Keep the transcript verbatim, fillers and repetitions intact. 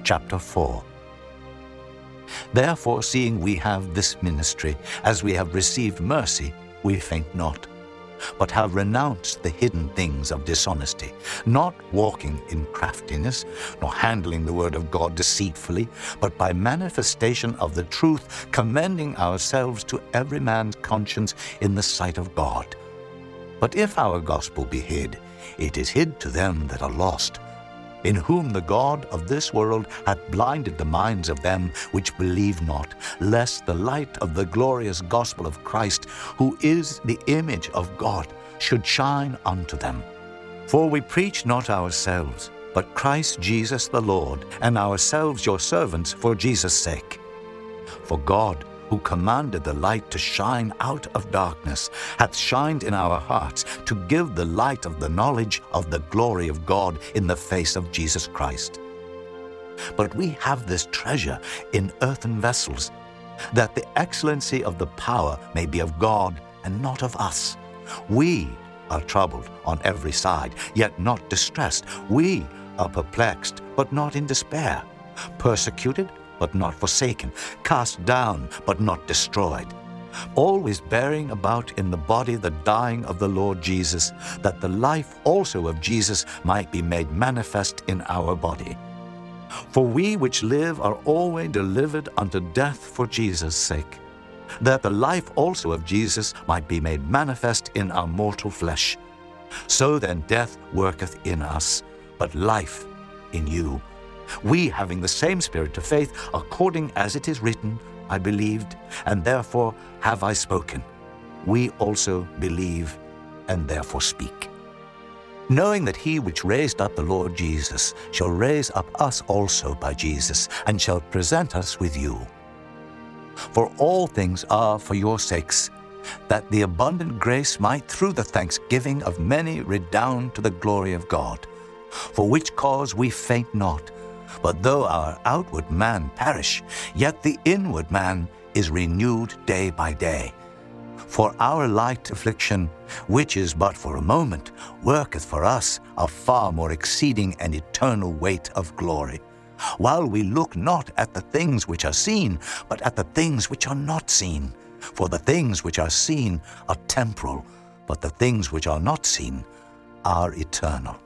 chapter four. Therefore, seeing we have this ministry, as we have received mercy, we faint not, but have renounced the hidden things of dishonesty, not walking in craftiness, nor handling the word of God deceitfully, but by manifestation of the truth, commending ourselves to every man's conscience in the sight of God. But if our gospel be hid, it is hid to them that are lost, in whom the God of this world hath blinded the minds of them which believe not, lest the light of the glorious gospel of Christ, who is the image of God, should shine unto them. For we preach not ourselves, but Christ Jesus the Lord, and ourselves your servants for Jesus' sake. For God, who commanded the light to shine out of darkness, hath shined in our hearts to give the light of the knowledge of the glory of God in the face of Jesus Christ. But we have this treasure in earthen vessels, that the excellency of the power may be of God and not of us. We are troubled on every side, yet not distressed. We are perplexed, but not in despair, persecuted, but not forsaken, cast down, but not destroyed, always bearing about in the body the dying of the Lord Jesus, that the life also of Jesus might be made manifest in our body. For we which live are always delivered unto death for Jesus' sake, that the life also of Jesus might be made manifest in our mortal flesh. So then death worketh in us, but life in you. We, having the same spirit of faith, according as it is written, I believed, and therefore have I spoken. We also believe, and therefore speak. Knowing that he which raised up the Lord Jesus shall raise up us also by Jesus, and shall present us with you. For all things are for your sakes, that the abundant grace might through the thanksgiving of many redound to the glory of God. For which cause we faint not, but though our outward man perish, yet the inward man is renewed day by day. For our light affliction, which is but for a moment, worketh for us a far more exceeding and eternal weight of glory, while we look not at the things which are seen, but at the things which are not seen. For the things which are seen are temporal, but the things which are not seen are eternal.